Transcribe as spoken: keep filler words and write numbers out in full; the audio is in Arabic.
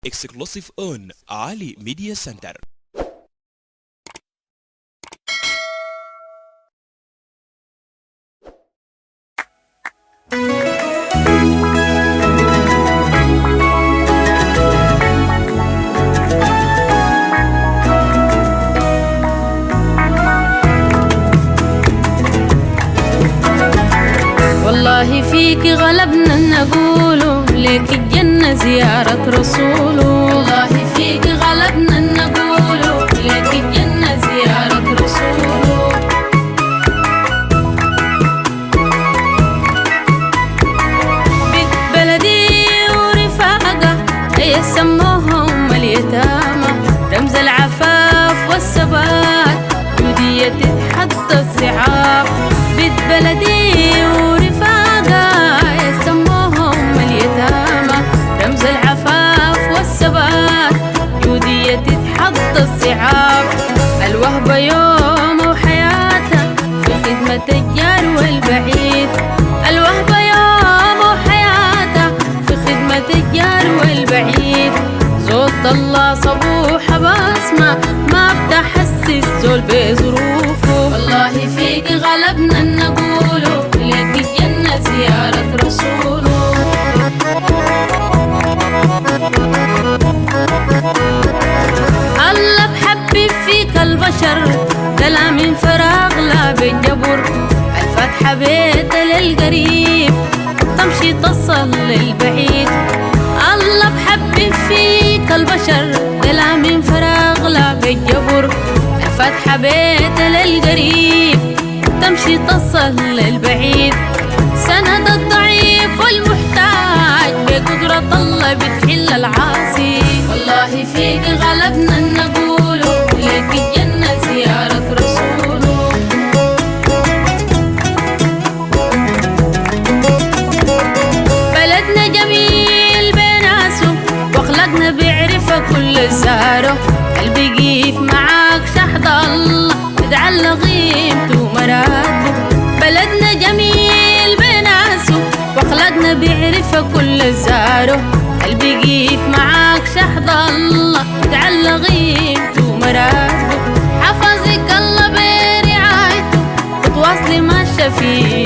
Exclusive on Ali Media Center. والله فيك غلبنا نقوله ليك الجنة زيارة رسوله. والله فيك غلبنا نقوله ليك الجنة زيارة رسوله. بيت بلدي ورفاقة هي سموهم اليتامى، رمز العفاف والثبات جودية تتحدى الصعاب. بيت بلدي الصعاب، الوهبة يوم وحياتها في خدمة الجار والبعيد. الوهبة يوم وحياتها في خدمة الجار والبعيد. زود الله صبوحة بسمة ما بتحسس زول بظروفه. والله فيك غلبنا نقوله ليك الجنة زيارة رسوله. الله بحبب فيك البشر دلا من فراغ لا بالجبر. الفتحة بيت للقريب تمشي تصل للبعيد. الله بحبب فيك البشر دلا من فراغ لا بالجبر. الفتحة بيت للقريب تمشي تصل للبعيد. سند الضعيف والمحتاج بقدرة الله بتحل العاصي. والله فيك غلبنا نقوله ليك الجنة زيارة رسوله. بلدنا جميل بناسه واخلاقنا بيعرفها كل زاره. قلبي يقيف معاك شهد الله تتعلى غيبته ومراتبه. بلدنا جميل بناسه واخلاقنا بيعرفها كل زاره. قلبي يقيف معاك شهد الله تعلى غيبته ومراتبه. حفظك الله برعايته وتواصلي ماشية في